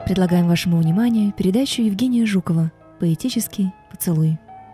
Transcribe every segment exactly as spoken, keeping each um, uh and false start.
Предлагаем вашему вниманию передачу Евгения Жукова «Поэтический поцелуй».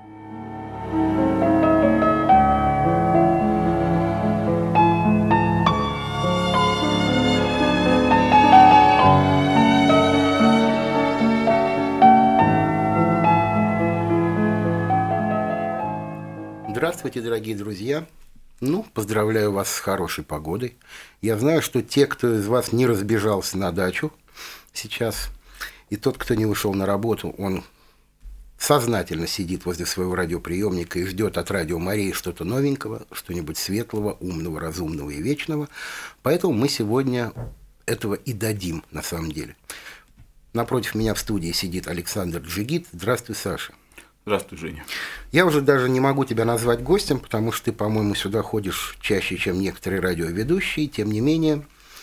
Здравствуйте, дорогие друзья! Ну, поздравляю вас с хорошей погодой. Я знаю, что те, кто из вас не разбежался на дачу сейчас, и тот, кто не вышел на работу, он сознательно сидит возле своего радиоприемника и ждет от радио Марии что-то новенького, что-нибудь светлого, умного, разумного и вечного. Поэтому мы сегодня этого и дадим, на самом деле. Напротив меня в студии сидит Александр Джигит. Здравствуй, Саша. Здравствуй, Женя. Я уже даже не могу тебя назвать гостем, потому что ты, по-моему, сюда ходишь чаще, чем некоторые радиоведущие. Тем не менее,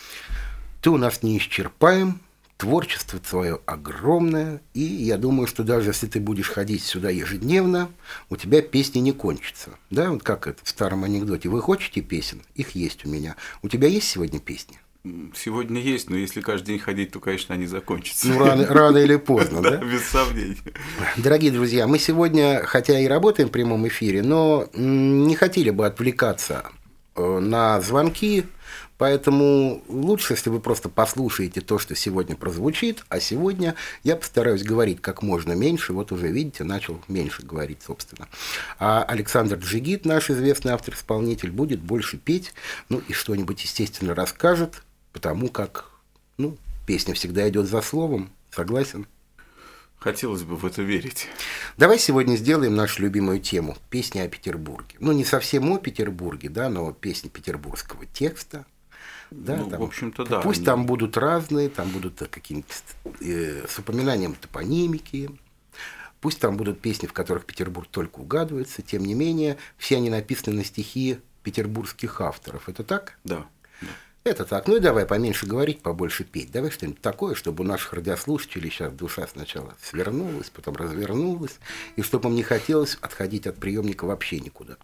ты у нас неисчерпаем, творчество твое огромное, и я думаю, что даже если ты будешь ходить сюда ежедневно, у тебя песни не кончатся. Да, вот как это в старом анекдоте. Вы хотите песен? Их есть у меня. У тебя есть сегодня песни? Сегодня есть, но если каждый день ходить, то, конечно, они закончатся. Ну, рано, рано или поздно, да? Да, без сомнений. Дорогие друзья, мы сегодня, хотя и работаем в прямом эфире, но не хотели бы отвлекаться на звонки, поэтому лучше, если вы просто послушаете то, что сегодня прозвучит, а сегодня я постараюсь говорить как можно меньше, вот уже, видите, начал меньше говорить, собственно. А Александр Джигит, наш известный автор-исполнитель, будет больше петь, ну и что-нибудь, естественно, расскажет, потому как, ну, песня всегда идет за словом, согласен? Хотелось бы в это верить. Давай сегодня сделаем нашу любимую тему – песни о Петербурге. Ну, не совсем о Петербурге, да, но песни петербургского текста. Да, ну, там, в общем-то, да. Пусть они... там будут разные, там будут какие-нибудь э, с упоминанием топонимики, пусть там будут песни, в которых Петербург только угадывается, тем не менее, все они написаны на стихи петербургских авторов. Это так? Да. да. Это так. Ну и давай поменьше говорить, побольше петь. Давай что-нибудь такое, чтобы у наших радиослушателей сейчас душа сначала свернулась, потом развернулась, и чтобы им не хотелось отходить от приемника вообще никуда.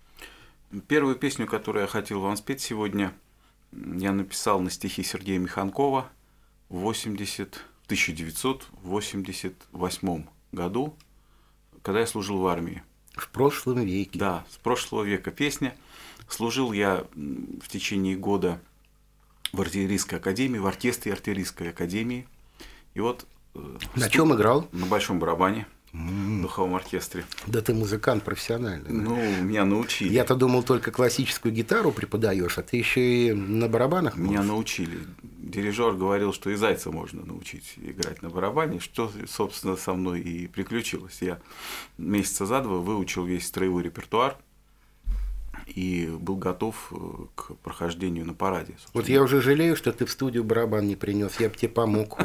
Первую песню, которую я хотел вам спеть сегодня, я написал на стихи Сергея Миханкова в тысяча девятьсот восемьдесят восьмом году, когда я служил в армии. В прошлом веке. Да, с прошлого века песня. Служил я в течение года в артиллерийской академии, в оркестре артиллерийской академии. И вот... На ступ... чем играл? На большом барабане. Mm. В духовом оркестре. Да ты музыкант профессиональный. Ну, да? Меня научили. Я-то думал, только классическую гитару преподаешь, а ты еще и на барабанах можешь. Меня научили. Дирижер говорил, что и зайца можно научить играть на барабане, что, собственно, со мной и приключилось. Я месяца за два выучил весь строевой репертуар и был готов к прохождению на параде. Собственно. Вот я уже жалею, что ты в студию барабан не принес, я бы тебе помог.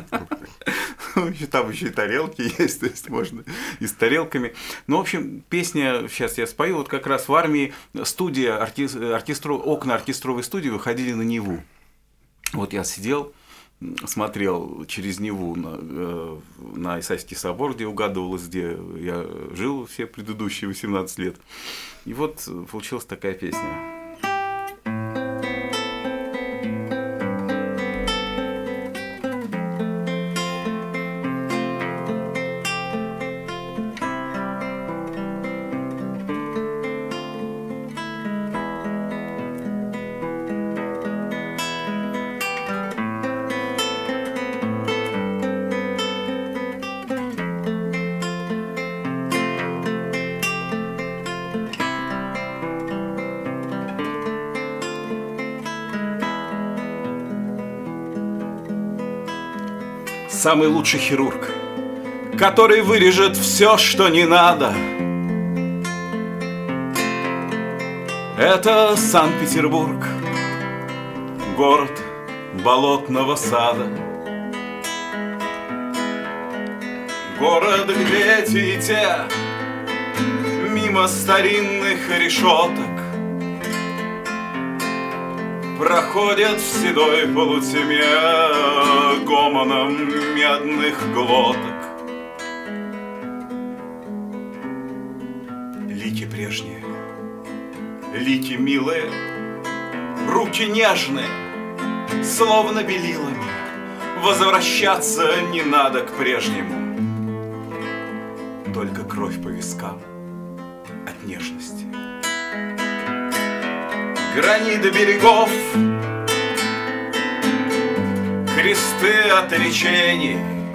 Там еще и тарелки есть, то есть можно и с тарелками. Ну, в общем, песня, сейчас я спою, вот как раз в армии студия, оркестру, окна оркестровой студии выходили на Неву. Вот я сидел, смотрел через Неву на, на Исаакиевский собор, где угадывалось, где я жил все предыдущие восемнадцать лет. И вот получилась такая песня. Самый лучший хирург, который вырежет все, что не надо. Это Санкт-Петербург, город болотного сада. Город, где эти и те мимо старинных решеток проходят в седой полутьме гомоном медных глоток. Лики прежние, лики милые, руки нежные, словно белилами Возвращаться не надо к прежнему, только кровь по вискам от нежности. Граниты берегов, кресты отречений,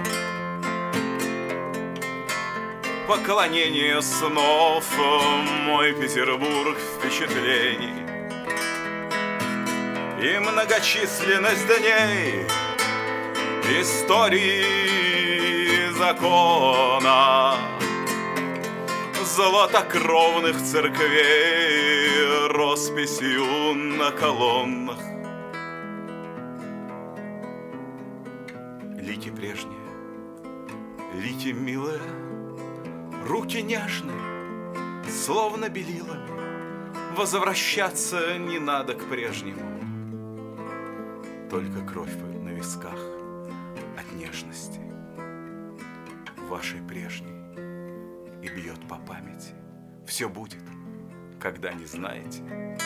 поклонение снов, мой Петербург впечатлений. И многочисленность дней истории закона, золотокровных церквей росписью на колоннах. Лики прежние, лики милые, руки нежные, словно белилами. Возвращаться не надо к прежнему, только кровь на висках от нежности вашей прежней. И бьет по памяти. Все будет, когда не знаете.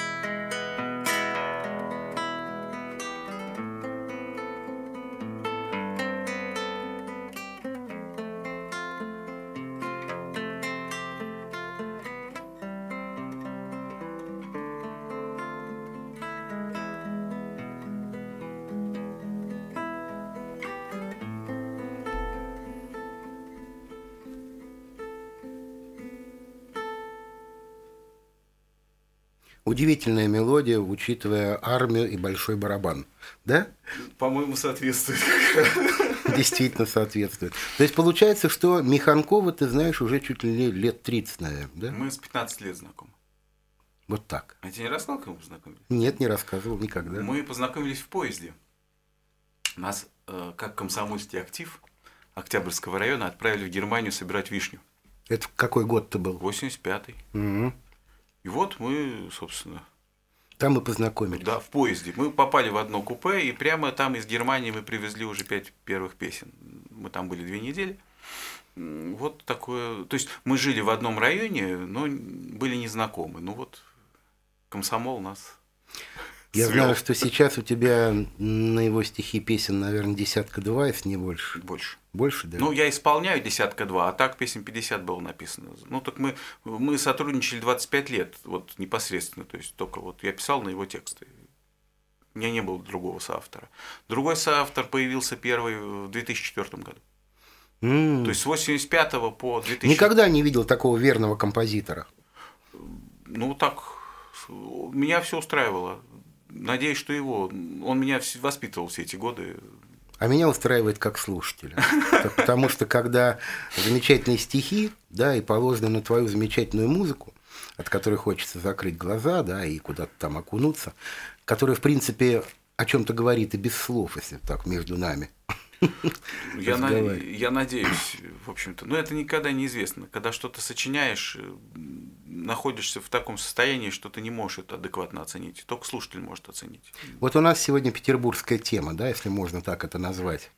Удивительная мелодия, учитывая армию и большой барабан. Да? По-моему, соответствует. Действительно соответствует. То есть получается, что Миханкова ты знаешь уже чуть ли лет тридцать, наверное, да? Мы с пятнадцати лет знакомы. Вот так. А тебе не рассказал, как мы познакомились? Нет, не рассказывал никогда. Мы познакомились в поезде. Нас, э, как комсомольский актив Октябрьского района, отправили в Германию собирать вишню. Это в какой год ты был? восемьдесят пятый. Угу. И вот мы, собственно... Там мы познакомились. Да, в поезде. Мы попали в одно купе, и прямо там из Германии мы привезли уже пять первых песен. Мы там были две недели. Вот такое... То есть мы жили в одном районе, но были незнакомы. Ну вот комсомол нас Я свел. знаю, что сейчас у тебя на его стихи песен, наверное, десятка два, если не больше. Больше. Больше, да? Ну, я исполняю десятка два, а так песен пятьдесят было написано. Ну, так мы, мы сотрудничали двадцать пять лет, вот непосредственно, то есть только вот я писал на его тексты. У меня не было другого соавтора. Другой соавтор появился первый в две тысячи четвёртом году. М. То есть с восемьдесят пятого по две тысячи... Никогда не видел такого верного композитора. Ну, так, меня все устраивало. Надеюсь, что его... Он меня вс- воспитывал все эти годы. А меня устраивает как слушателя. Так, потому что когда замечательные стихи, да, и положены на твою замечательную музыку, от которой хочется закрыть глаза, да, и куда-то там окунуться, которая, в принципе, о чем-то говорит и без слов, если так между нами. Я, на... я надеюсь, в общем-то. Но это никогда не известно. Когда что-то сочиняешь, находишься в таком состоянии, что ты не можешь это адекватно оценить. Только слушатель может оценить. Вот у нас сегодня петербургская тема, да, если можно так это назвать.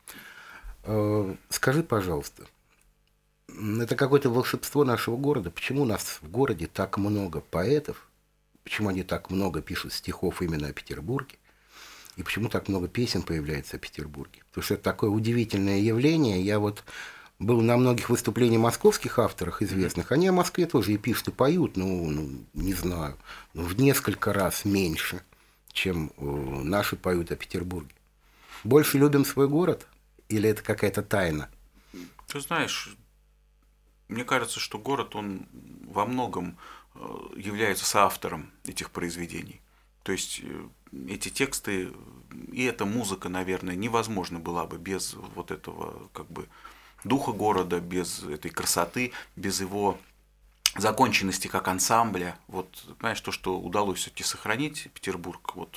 Скажи, пожалуйста, это какое-то волшебство нашего города? Почему у нас в городе так много поэтов? Почему они так много пишут стихов именно о Петербурге? И почему так много песен появляется о Петербурге? Потому что это такое удивительное явление. Я вот был на многих выступлениях московских авторов известных. Они о Москве тоже и пишут, и поют, ну, ну не знаю, ну, в несколько раз меньше, чем э, наши поют о Петербурге. Больше любим свой город? Или это какая-то тайна? Ты знаешь, мне кажется, что город, он во многом является соавтором этих произведений. То есть эти тексты и эта музыка, наверное, невозможно была бы без вот этого как бы духа города, без этой красоты, без его законченности как ансамбля. Вот, знаешь, то, что удалось все-таки сохранить Петербург вот,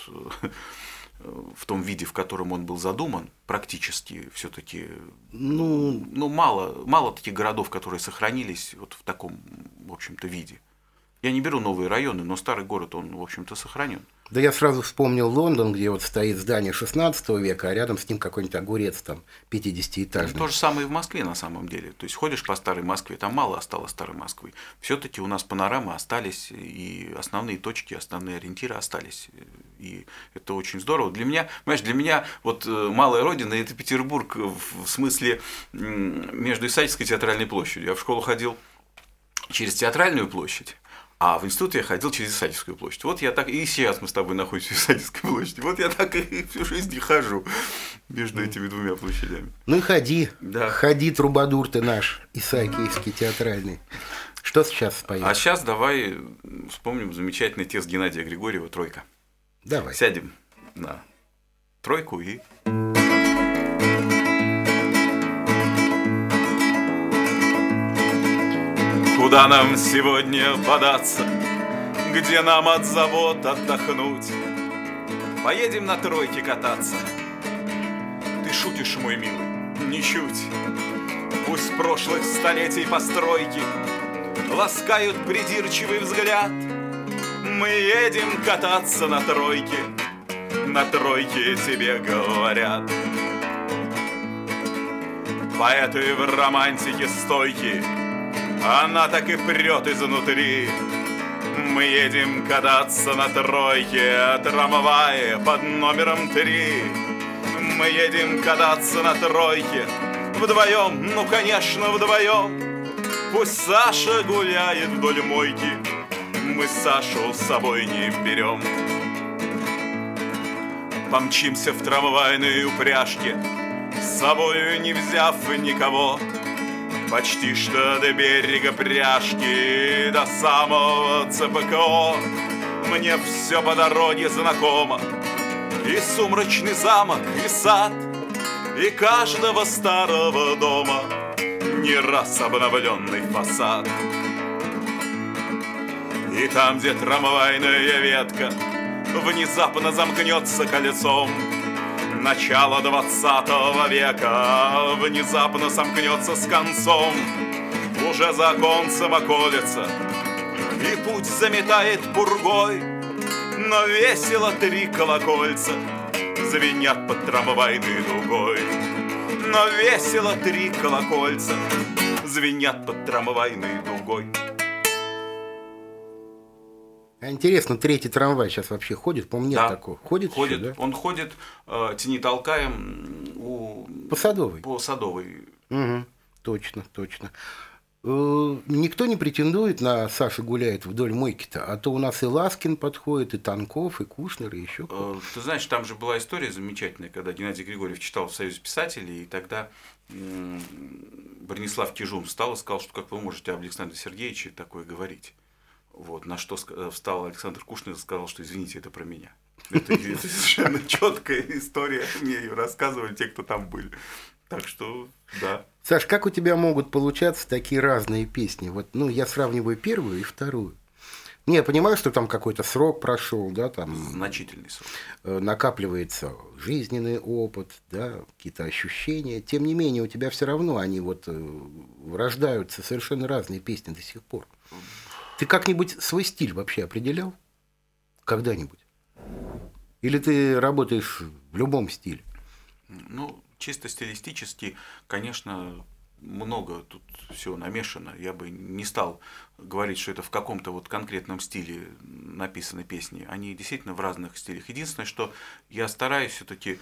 в том виде, в котором он был задуман, практически все-таки ну, ну, мало, мало таких городов, которые сохранились вот в таком, в общем-то, виде. Я не беру новые районы, но старый город, он, в общем-то, сохранен. Да я сразу вспомнил Лондон, где вот стоит здание шестнадцатого века, а рядом с ним какой-нибудь огурец там пятидесятиэтажный. То же самое и в Москве на самом деле. То есть ходишь по старой Москве, там мало осталось старой Москвы. Все-таки у нас панорамы остались, и основные точки, основные ориентиры остались. И это очень здорово. Для меня, понимаешь, для меня вот малая родина – это Петербург в смысле между Исаакиевской и Театральной площадью. Я в школу ходил через Театральную площадь, а в институт я ходил через Исаакиевскую площадь. Вот я так и сейчас мы с тобой находимся в Исаакиевской площади. Вот я так и всю жизнь и хожу между этими двумя площадями. Ну и ходи, да. ходи, трубадур ты наш, Исаакиевский театральный. Что сейчас споешь? А сейчас давай вспомним замечательный текст Геннадия Григорьева «Тройка». Давай. Сядем на тройку и... Куда нам сегодня податься, где нам от забот отдохнуть? Поедем на тройке кататься. Ты шутишь, мой милый, ничуть. Пусть прошлых столетий постройки ласкают придирчивый взгляд. Мы едем кататься на тройке, на тройке тебе говорят. Поэты в романтике стойки, она так и прет изнутри. Мы едем кататься на тройке, трамвае под номером три. Мы едем кататься на тройке вдвоем, ну конечно вдвоем. Пусть Саша гуляет вдоль мойки, мы Сашу с собой не берем. Помчимся в трамвайной упряжке, с собою не взяв никого. Почти что до берега пряжки, до самого ЦПКО. Мне все по дороге знакомо, и сумрачный замок, и сад, и каждого старого дома не раз обновленный фасад. И там, где трамвайная ветка внезапно замкнется колесом, начало двадцатого века внезапно сомкнется с концом. Уже за оконцем околица, и путь заметает пургой, но весело три колокольца звенят под трамвайной дугой. Но весело три колокольца звенят под трамвайной дугой. А интересно, третий трамвай сейчас вообще ходит? По-моему, нет Да. такого. Ходит, Ходит, еще, да? он ходит, э, тяни толкаем у... По Садовой. по Садовой. Угу. Точно, точно. Э, Никто не претендует на «Саша гуляет вдоль мойки-то», а то у нас и Ласкин подходит, и Танков, и Кушнер, и еще кто-то. Э, Ты знаешь, там же была история замечательная, когда Геннадий Григорьев читал в Союзе писателей, и тогда м, Бронислав Кижун встал и сказал, что как вы можете об Александре Сергеевиче такое говорить. Вот, на что ска- встал Александр Кушнер и сказал, что извините, это про меня. Это, это совершенно четкая история, мне ее рассказывали те, кто там были. Так что, да. Саш, как у тебя могут получаться такие разные песни? Вот, ну, я сравниваю первую и вторую. Не, я понимаю, что там какой-то срок прошел, да, там Значительный срок. э, накапливается жизненный опыт, да, какие-то ощущения. Тем не менее, у тебя все равно они вот э, рождаются совершенно разные песни до сих пор. Ты как-нибудь свой стиль вообще определял? Когда-нибудь? Или ты работаешь в любом стиле? Ну, чисто стилистически, конечно, много тут всего намешано. Я бы не стал говорить, что это в каком-то вот конкретном стиле написаны песни. Они действительно в разных стилях. Единственное, что я стараюсь все-таки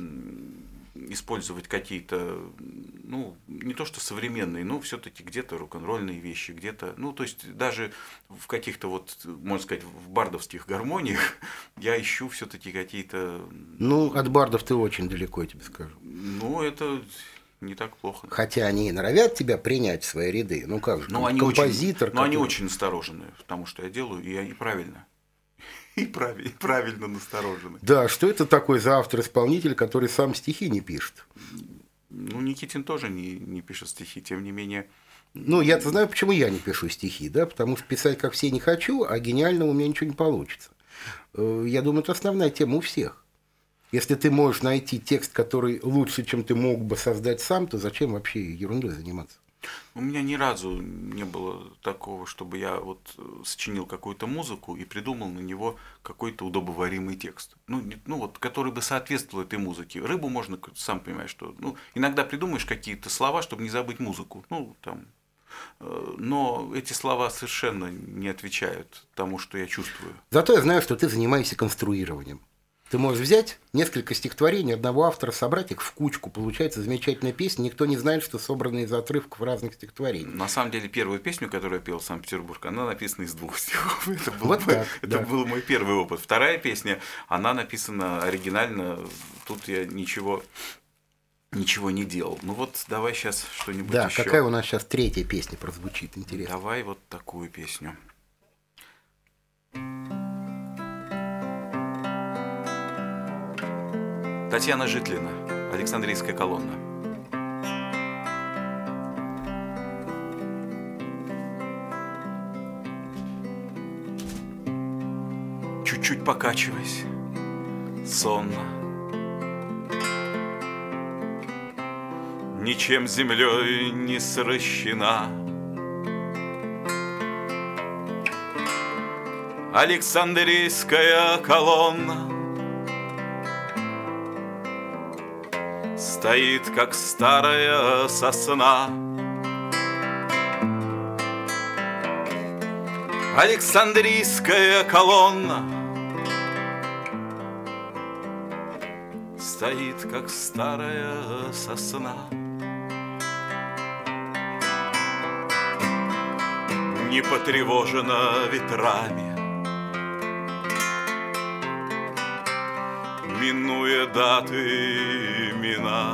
использовать какие-то, ну, не то что современные, но все-таки где-то рок-н-ролльные вещи, где-то, ну, то есть даже в каких-то вот, можно сказать, в бардовских гармониях я ищу все-таки какие-то... Ну, от бардов ты очень далеко, я тебе скажу. Ну, это не так плохо. Хотя они и норовят тебя принять в свои ряды. Ну как же, Но ком- они композитор. очень, но они который- очень насторожены, потому что я делаю, и они правильно. И правильно, и правильно насторожены. Да, что это такой за автор-исполнитель, который сам стихи не пишет? Ну, Никитин тоже не, не пишет стихи, тем не менее. Ну, я-то знаю, почему я не пишу стихи, да, потому что писать как все не хочу, а гениально у меня ничего не получится. Э, Я думаю, это основная тема у всех. Если ты можешь найти текст, который лучше, чем ты мог бы создать сам, то зачем вообще ерундой заниматься? У меня ни разу не было такого, чтобы я вот сочинил какую-то музыку и придумал на него какой-то удобоваримый текст. Ну, ну вот, который бы соответствовал этой музыке. Рыбу можно, сам понимаешь, что. Ну, иногда придумаешь какие-то слова, чтобы не забыть музыку. Ну, там. Но эти слова совершенно не отвечают тому, что я чувствую. Зато я знаю, что ты занимаешься конструированием. Ты можешь взять несколько стихотворений одного автора, собрать их в кучку, получается замечательная песня, никто не знает, что собрана из отрывков разных стихотворений. На самом деле, первую песню, которую я пел в Санкт-Петербург, она написана из двух стихов. Это был, вот мой, так, это да. был мой первый опыт. Вторая песня, она написана оригинально, тут я ничего, ничего не делал. Ну вот, давай сейчас что-нибудь Да, еще. какая у нас сейчас третья песня прозвучит, интересно. Давай вот такую песню. Татьяна Житлина, Александрийская колонна. Чуть-чуть покачиваясь, сонно, ничем землей не сращена, Александрийская колонна стоит, как старая сосна. Александрийская колонна стоит, как старая сосна. Не потревожена ветрами, минуя даты имена.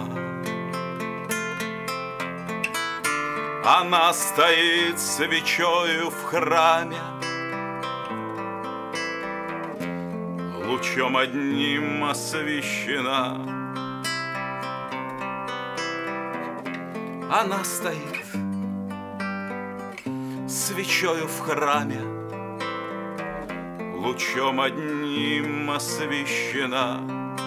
Она стоит свечою в храме, лучом одним освещена. Она стоит свечою в храме, лучом одним освещена.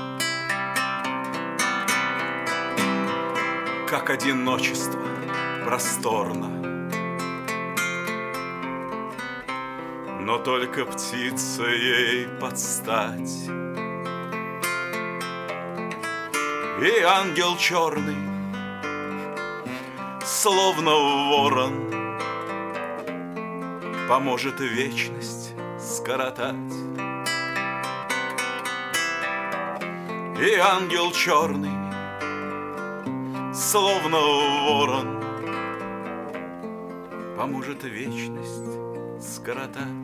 Как одиночество просторно, но только птица ей подстать. И ангел черный, словно ворон, поможет вечность скоротать. И ангел черный, словно ворон, поможет вечность скоротать.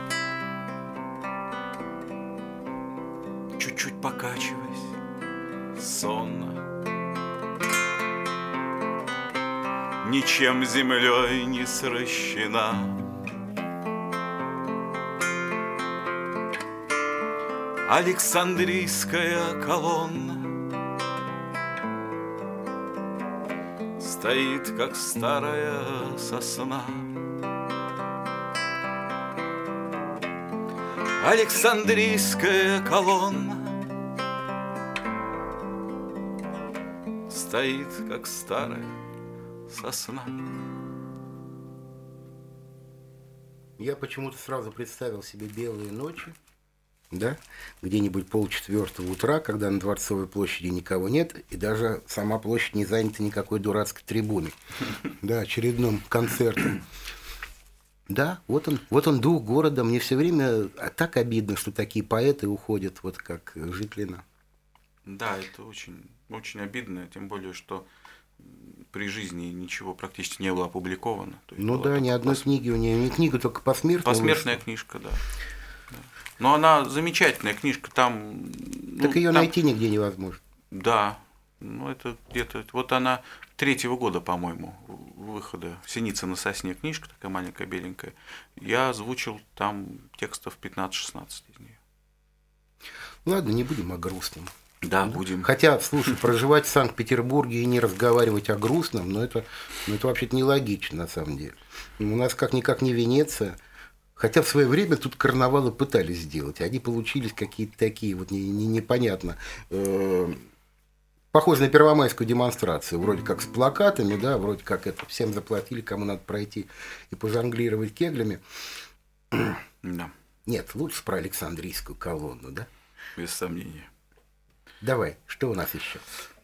Чуть-чуть покачиваясь, сонно, ничем землей не сращена. Александрийская колонна стоит, как старая сосна. Александрийская колонна стоит, как старая сосна. Я почему-то сразу представил себе белые ночи, да, где-нибудь полчетвертого утра, когда на Дворцовой площади никого нет, и даже сама площадь не занята никакой дурацкой трибуной, да, очередным концертом. Да, вот он, вот он дух города. Мне все время так обидно, что такие поэты уходят, вот как Житлина. Да, это очень, очень обидно, тем более, что при жизни ничего практически не было опубликовано. То есть ну да, ни одной пос... книги у нее, не книга, только посмертная. Посмертная вышла. Книжка, да. да. Но она замечательная книжка, там... Так ну, ее там... найти нигде невозможно. Да, ну это где-то... Вот она третьего года, по-моему, выхода. «Синица на сосне» книжка, такая маленькая, беленькая. Я озвучил там текстов пятнадцать-шестнадцать из нее. Ладно, не будем о грустном. Да, будем. Хотя, слушай, проживать в Санкт-Петербурге и не разговаривать о грустном, но это, ну, это вообще-то нелогично, на самом деле. У нас как-никак не Венеция. Хотя в свое время тут карнавалы пытались сделать. Они получились какие-то такие, вот не, не, непонятно. Похоже на первомайскую демонстрацию, вроде как с плакатами, да, вроде как это всем заплатили, кому надо пройти и пожонглировать кеглями. Да. Нет, лучше про Александрийскую колонну, да? Без сомнения. Давай, что у нас еще?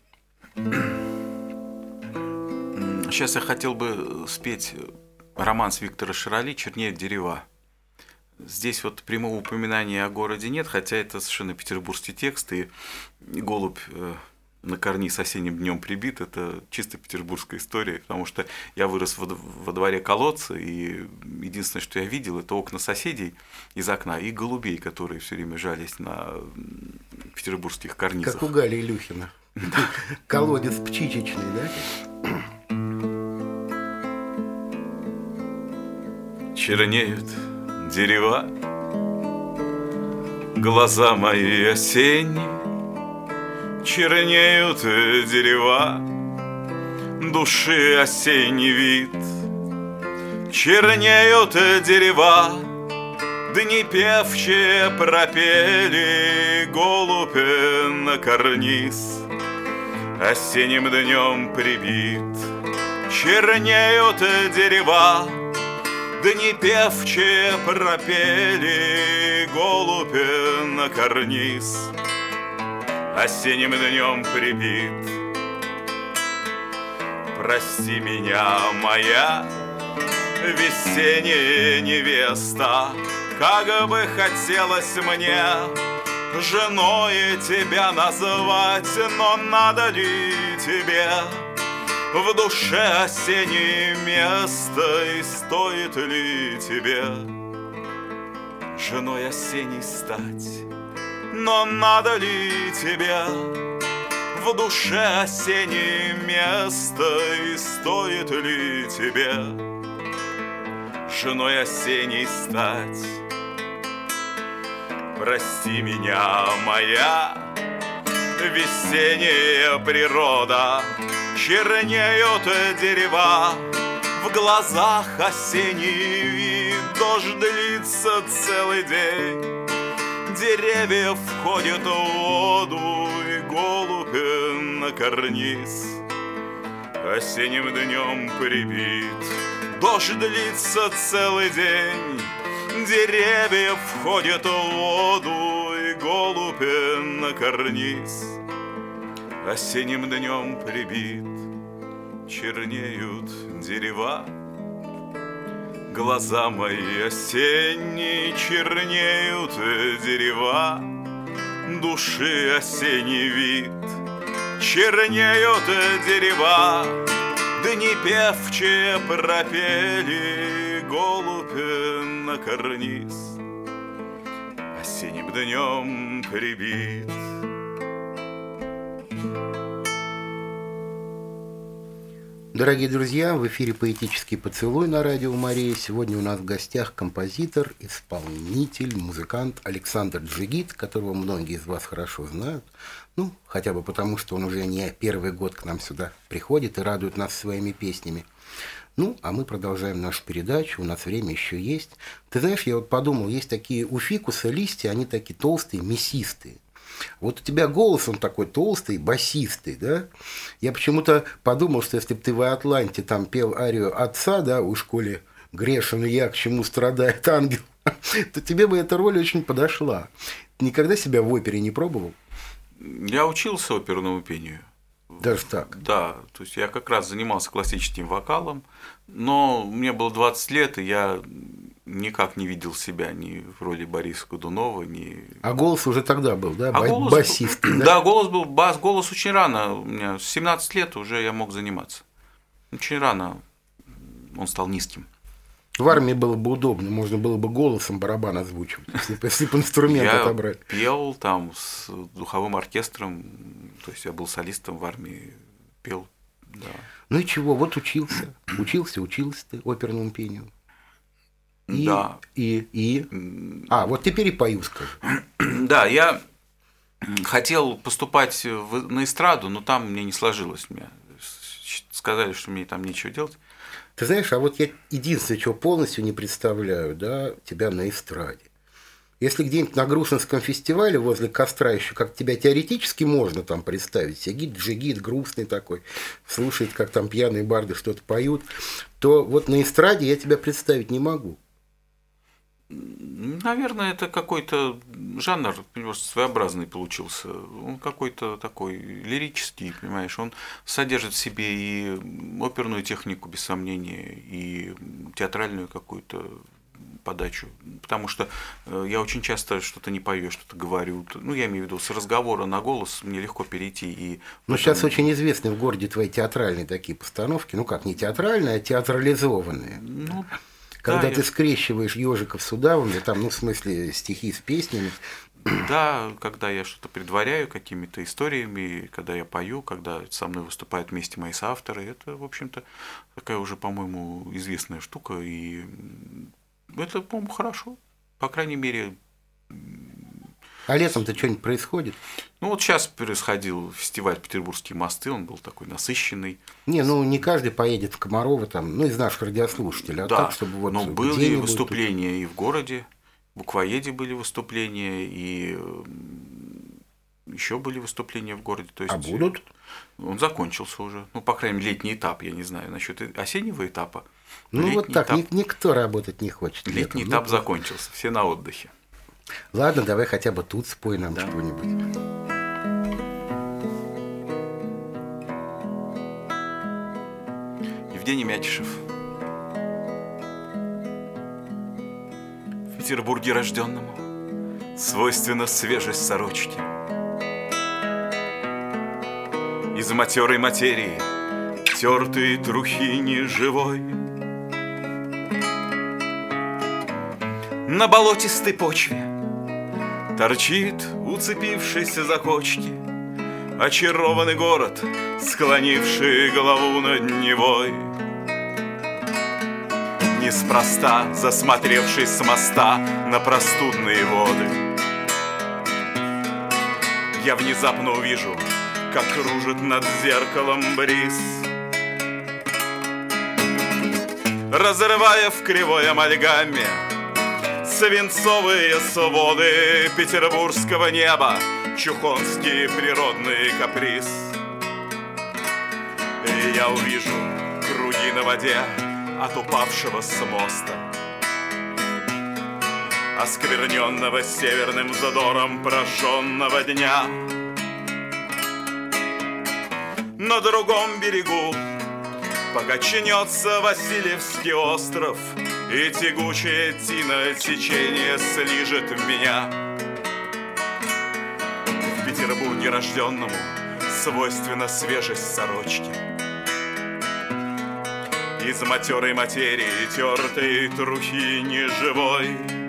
Сейчас я хотел бы спеть романс Виктора Широли «Чернеют дерева». Здесь вот прямого упоминания о городе нет, хотя это совершенно петербургский текст, и голубь на карниз осенним днем прибит, это чисто петербургская история, потому что я вырос во, во дворе колодца, и единственное, что я видел, это окна соседей из окна и голубей, которые все время жались на петербургских карнизах. Как у Гали Илюхина. Колодец птичечный, да? Чернеют дерева, глаза мои осенние, чернеют дерева, души осенний вид. Чернеют дерева, дни певчие пропели, голубь на карниз осенним днем прибит. Чернеют дерева, дни певчие пропели, голубь на карниз осенним днем прибит. Прости меня, моя весенняя невеста, как бы хотелось мне женой тебя назвать, но надо ли тебе в душе осеннее место, и стоит ли тебе женой осенней стать? Но надо ли тебе в душе осеннее место, и стоит ли тебе женой осенней стать? Прости меня, моя весенняя природа, чернеют дерева, в глазах осенний вид, дождь длится целый день, деревья входят в воду, и голубь на карниз осенним днем прибит. Дождь длится целый день, деревья входят в воду, и голубь на карниз осенним днем прибит. Чернеют дерева, глаза мои осенние, чернеют дерева, души осенний вид. Чернеют дерева, дни певчие пропели, голубь на карниз осенним днем прибит. Дорогие друзья, в эфире «Поэтический поцелуй» на радио Мария. Сегодня у нас в гостях композитор, исполнитель, музыкант Александр Джигит, которого многие из вас хорошо знают. Ну, хотя бы потому, что он уже не первый год к нам сюда приходит и радует нас своими песнями. Ну, а мы продолжаем нашу передачу, у нас время еще есть. Ты знаешь, я вот подумал, есть такие у фикуса листья, они такие толстые, мясистые. Вот у тебя голос, он такой толстый, басистый, да? Я почему-то подумал, что если бы ты в Атланте там пел арию отца, да, у школе «Грешен я, к чему страдает ангел», то тебе бы эта роль очень подошла. Ты никогда себя в опере не пробовал? Я учился оперному пению. Даже так? Да, то есть я как раз занимался классическим вокалом, но мне было двадцать лет, и я никак не видел себя ни в роли Бориса Годунова, ни… А голос уже тогда был, да? А Ба- голос, басистый, да? Да, голос был, бас, голос очень рано, у меня с семнадцати лет уже я мог заниматься. Очень рано он стал низким. В армии было бы удобно, можно было бы голосом барабан озвучивать, если, если бы инструмент я отобрать. Я пел там с духовым оркестром, то есть я был солистом в армии, пел, да. Ну и чего, вот учился, учился, учился ты оперному пению. И, да. И, и, а, вот теперь и пою, скажу. Да, я хотел поступать в, на эстраду, но там мне не сложилось. Мне сказали, что мне там нечего делать. Ты знаешь, а вот я единственное, чего полностью не представляю, да, тебя на эстраде. Если где-нибудь на Грушинском фестивале возле костра еще как тебя теоретически можно там представить, сидит джигит грустный такой, слушает, как там пьяные барды что-то поют, то вот на эстраде я тебя представить не могу. Наверное, это какой-то жанр, понимаешь, своеобразный получился. Он какой-то такой лирический, понимаешь, он содержит в себе и оперную технику, без сомнения, и театральную какую-то подачу. Потому что я очень часто что-то не пою, что-то говорю. Ну, я имею в виду, с разговора на голос мне легко перейти. И ну, сейчас этом... очень известны в городе твои театральные такие постановки. Ну, как не театральные, а театрализованные. Ну, когда да, ты я... скрещиваешь ежиков с удавами, там, ну, в смысле, стихи с песнями. Да, когда я что-то предваряю какими-то историями, когда я пою, когда со мной выступают вместе мои соавторы, это, в общем-то, такая уже, по-моему, известная штука, и это, по-моему, хорошо. По крайней мере... А летом-то что-нибудь происходит? Ну, вот сейчас происходил фестиваль «Петербургские мосты», он был такой насыщенный. Не, ну, не каждый поедет в Комарово, там, ну, из наших радиослушателей, а да, так, чтобы вот... но были выступления тут... и в городе, в Буквоеде были выступления, и еще были выступления в городе. То есть а будут? Он закончился уже. Ну, по крайней мере, летний этап, я не знаю, насчет осеннего этапа. Ну, летний вот так, этап... никто работать не хочет. Летний летом. этап ну, закончился, все на отдыхе. Ладно, давай хотя бы тут спой нам да. что-нибудь. Евгений Мякишев. В Петербурге рожденному свойственна свежесть сорочки. Из матерой материи тертый трухини живой. На болотистой почве торчит, уцепившийся за кочки, очарованный город, склонивший голову над Невой. Неспроста засмотревшись с моста на простудные воды, я внезапно увижу, как кружит над зеркалом бриз, разрывая в кривой амальгаме свинцовые своды петербургского неба, чухонский природный каприз. И я увижу круги на воде от упавшего с моста, оскверненного северным задором прожженного дня. На другом берегу покачнется Васильевский остров, и тягучее тина течение слижет в меня. В Петербурге рожденному свойственна свежесть сорочки. Из матерой материи тертой трухини живой.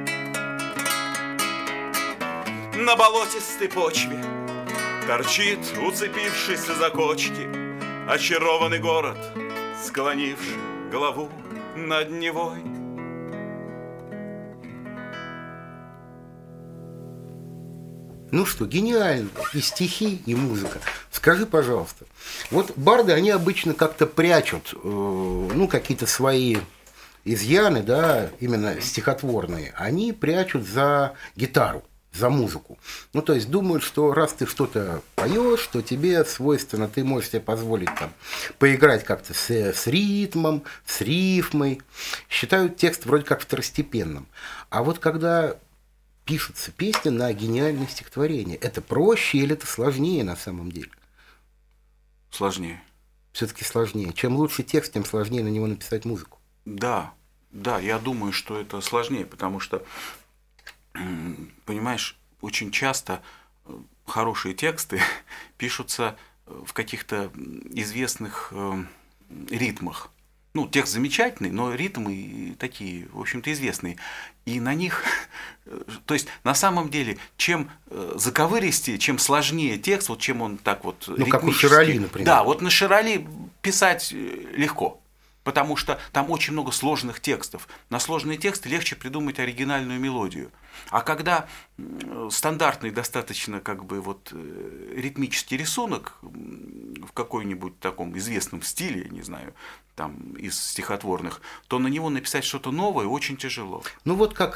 На болотистой почве торчит, уцепившись за кочки, очарованный город, склонивший голову над Невой. Ну что, гениально, и стихи, и музыка. Скажи, пожалуйста, вот барды, они обычно как-то прячут, э, ну, какие-то свои изъяны, да, именно стихотворные, они прячут за гитару, за музыку. Ну, то есть думают, что раз ты что-то поешь, что тебе свойственно, ты можешь себе позволить там поиграть как-то с, с ритмом, с рифмой. Считают текст вроде как второстепенным. А вот когда пишутся песни на гениальное стихотворение, это проще или это сложнее на самом деле? Сложнее. Все-таки сложнее. Чем лучше текст, тем сложнее на него написать музыку. Да, да, я думаю, что это сложнее, потому что, понимаешь, очень часто хорошие тексты пишутся в каких-то известных ритмах. Ну, текст замечательный, но ритмы такие, в общем-то, известные. И на них, то есть, на самом деле, чем заковыристее, чем сложнее текст, вот чем он так вот ну, как у Ширали, например. Да, вот на Ширали писать легко, потому что там очень много сложных текстов. На сложные тексты легче придумать оригинальную мелодию. А когда стандартный достаточно как бы вот ритмический рисунок в какой-нибудь таком известном стиле, я не знаю, там из стихотворных, то на него написать что-то новое очень тяжело. Ну вот как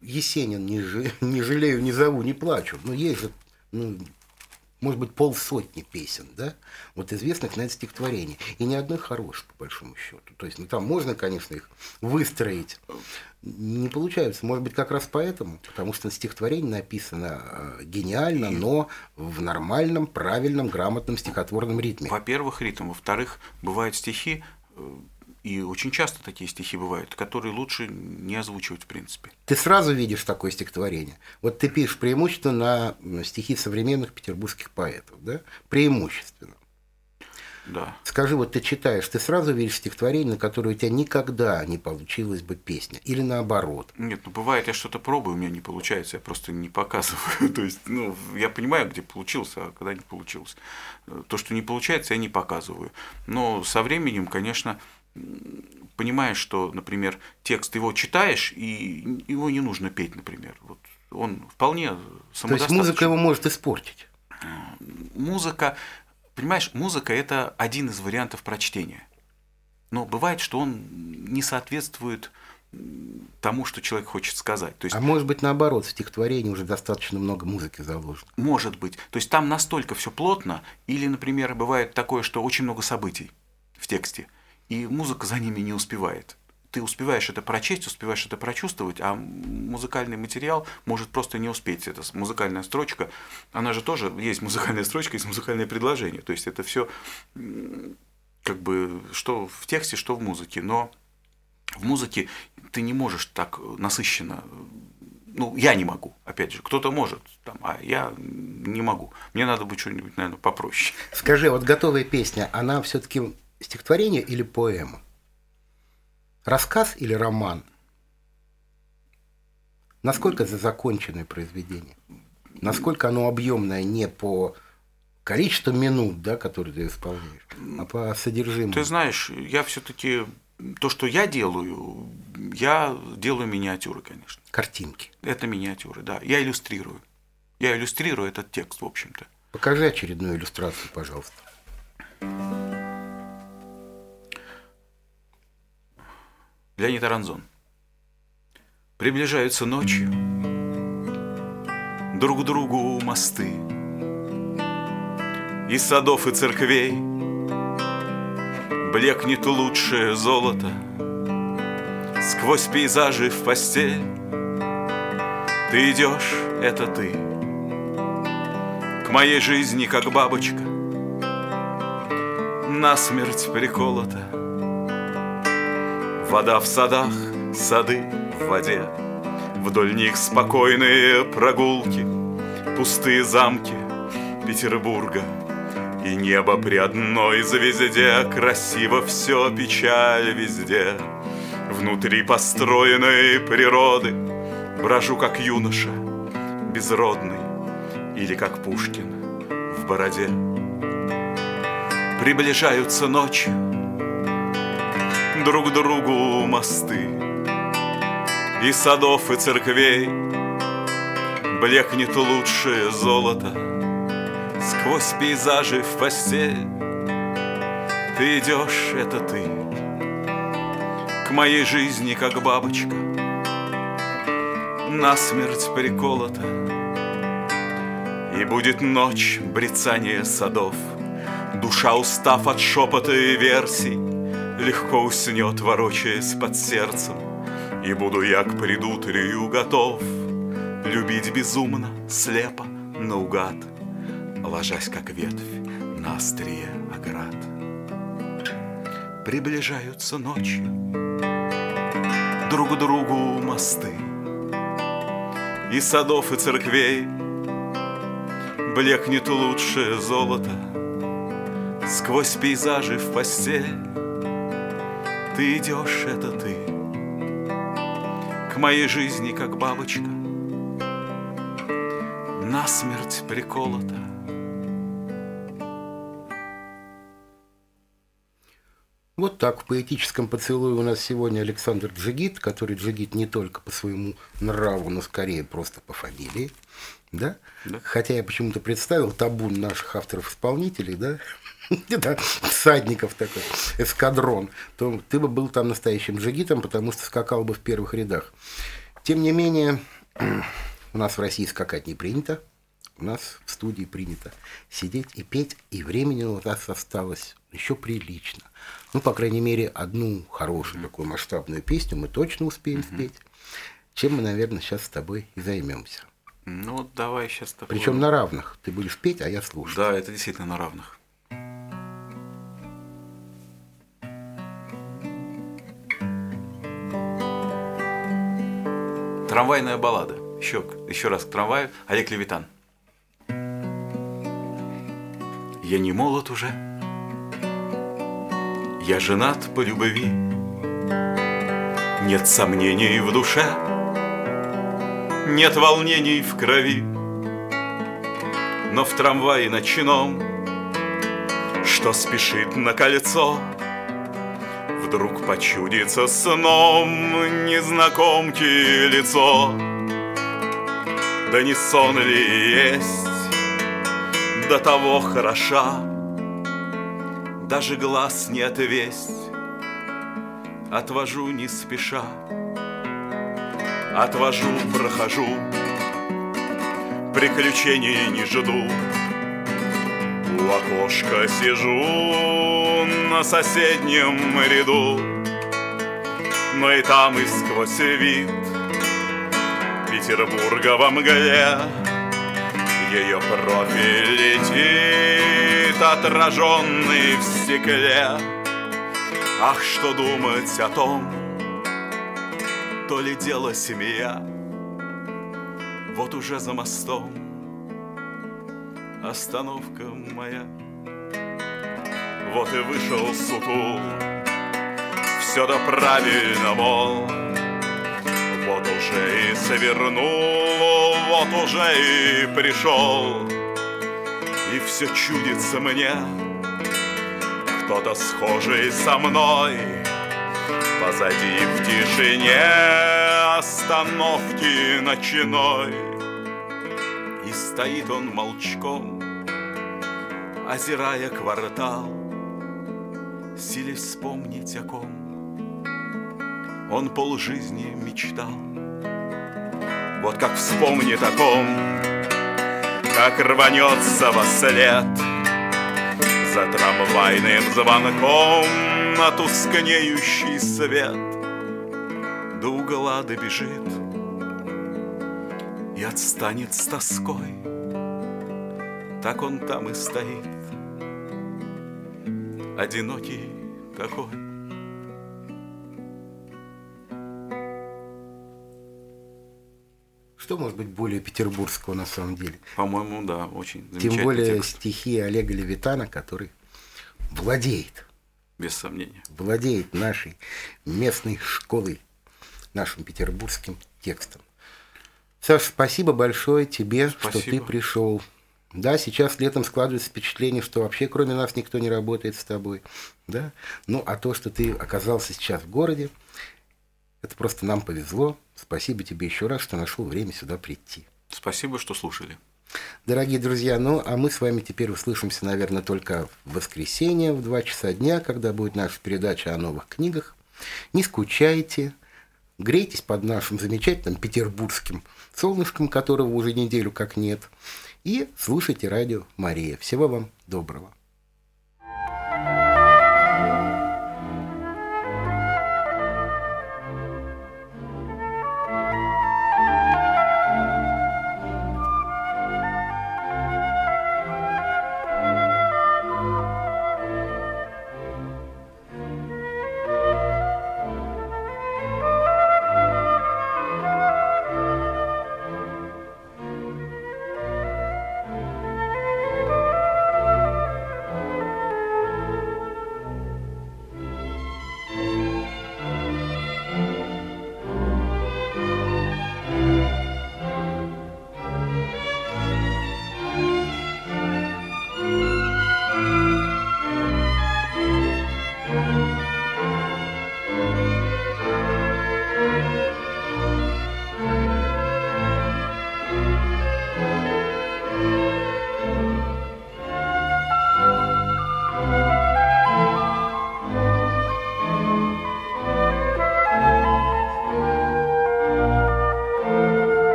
Есенин «Не, ж... не жалею, не зову, не плачу». Ну, есть же, ну, может быть, полсотни песен, да, вот известных на это стихотворение. И ни одной хорошей, по большому счету. То есть, ну, там можно, конечно, их выстроить. Не получается. Может быть, как раз поэтому. Потому что стихотворение написано гениально, но в нормальном, правильном, грамотном стихотворном ритме. Во-первых, ритм. Во-вторых, бывают стихи, и очень часто такие стихи бывают, которые лучше не озвучивать в принципе. Ты сразу видишь такое стихотворение. Вот ты пишешь преимущественно на стихи современных петербургских поэтов, да? Преимущественно. Да. Скажи, вот ты читаешь, ты сразу видишь стихотворение, на которое у тебя никогда не получилась бы песня, или наоборот? Нет, ну бывает, я что-то пробую, у меня не получается, я просто не показываю. То есть, ну, я понимаю, где получилось, а когда не получилось. То, что не получается, я не показываю. Но со временем, конечно, понимаешь, что, например, текст его читаешь, и его не нужно петь, например. Вот он вполне самодостаточен. То есть музыка его может испортить? Музыка, понимаешь, музыка – это один из вариантов прочтения. Но бывает, что он не соответствует тому, что человек хочет сказать. То есть, а может быть, наоборот, в стихотворении уже достаточно много музыки заложено? Может быть. То есть там настолько все плотно, или, например, бывает такое, что очень много событий в тексте, и музыка за ними не успевает. Ты успеваешь это прочесть, успеваешь это прочувствовать, а музыкальный материал может просто не успеть. Это музыкальная строчка, она же тоже, есть музыкальная строчка, есть музыкальное предложение. То есть это все как бы что в тексте, что в музыке. Но в музыке ты не можешь так насыщенно, ну, я не могу, опять же, кто-то может, там, а я не могу. Мне надо быть что-нибудь, наверное, попроще. Скажи, вот готовая песня, она все-таки стихотворение или поэма? Рассказ или роман? Насколько это законченное произведение? Насколько оно объемное не по количеству минут, да, которые ты исполняешь, а по содержимому? Ты знаешь, я все-таки то, что я делаю, я делаю миниатюры, конечно. Картинки. Это миниатюры, да. Я иллюстрирую. Я иллюстрирую этот текст, в общем-то. Покажи очередную иллюстрацию, пожалуйста. Леонид Аранзон. Приближаются ночью друг к другу мосты, из садов и церквей блекнет лучшее золото. Сквозь пейзажи в постель ты идешь, это ты, к моей жизни, как бабочка, насмерть приколота. Вода в садах, сады в воде, вдоль них спокойные прогулки, пустые замки Петербурга и небо при одной звезде. Красиво все, печаль везде. Внутри построенной природы брожу, как юноша безродный, или как Пушкин в бороде. Приближаются ночью друг к другу мосты, из садов и церквей блекнет лучшее золото. Сквозь пейзажи в постель ты идешь, это ты, к моей жизни, как бабочка, насмерть приколота. И будет ночь брецания садов, душа, устав от шепота и версий, легко уснет, ворочаясь под сердцем, и буду я к предутрию готов любить безумно, слепо, наугад, ложась, как ветвь, на острие оград. Приближаются ночью друг к другу мосты, из садов и церквей блекнет лучшее золото. Сквозь пейзажи в постель ты идешь, это ты, к моей жизни, как бабочка, насмерть приколота. Вот так в поэтическом поцелуе у нас сегодня Александр Джигит, который Джигит не только по своему нраву, но скорее просто по фамилии. Да? Да. Хотя я почему-то представил табун наших авторов-исполнителей, да? Да, всадников такой, эскадрон, то ты бы был там настоящим джигитом, потому что скакал бы в первых рядах. Тем не менее, у нас в России скакать не принято. У нас в студии принято сидеть и петь, и времени у нас осталось еще прилично. Ну, по крайней мере, одну хорошую такую масштабную песню мы точно успеем mm-hmm. спеть, чем мы, наверное, сейчас с тобой и займемся. Ну, давай сейчас такое. Причем на равных. Ты будешь петь, а я слушать. Да, это действительно на равных. Трамвайная баллада. Еще, еще раз к трамваю. Олег Левитан. Я не молод уже, я женат по любви, нет сомнений в душе, нет волнений в крови, но в трамвае ночном, что спешит на кольцо, вдруг почудится сном незнакомки лицо. Да не сон ли есть, до того хороша, даже глаз не отвесть, отвожу не спеша, отвожу, прохожу, приключений не жду, у окошка сижу на соседнем ряду, но и там и сквозь вид Петербурга во мгле ее профиль летит, отраженный в стекле. Ах, что думать о том, то ли дело семья. Вот уже за мостом остановка моя. Вот и вышел сутул, все да правильно, мол. Вот уже и свернул, вот уже и пришел, и все чудится мне, кто-то схожий со мной, позади в тишине остановки ночной. И стоит он молчком, озирая квартал, силясь вспомнить о ком он полжизни мечтал. Вот как вспомнит о том, как рванется во след за трамвайным звонком на тускнеющий свет, до угла добежит и отстанет с тоской. Так он там и стоит, одинокий такой. Что может быть более петербургского на самом деле? По-моему, да, очень замечательный Тем более текст. стихи Олега Левитана, который владеет, без сомнения, владеет нашей местной школой, нашим петербургским текстом. Саш, спасибо большое тебе, Спасибо. что ты пришел. Да, сейчас летом складывается впечатление, что вообще кроме нас никто не работает с тобой. Да? Ну, а то, что ты оказался сейчас в городе, это просто нам повезло. Спасибо тебе еще раз, что нашел время сюда прийти. Спасибо, что слушали. Дорогие друзья, ну, а мы с вами теперь услышимся, наверное, только в воскресенье в два часа дня, когда будет наша передача о новых книгах. Не скучайте, грейтесь под нашим замечательным петербургским солнышком, которого уже неделю как нет, и слушайте радио Мария. Всего вам доброго.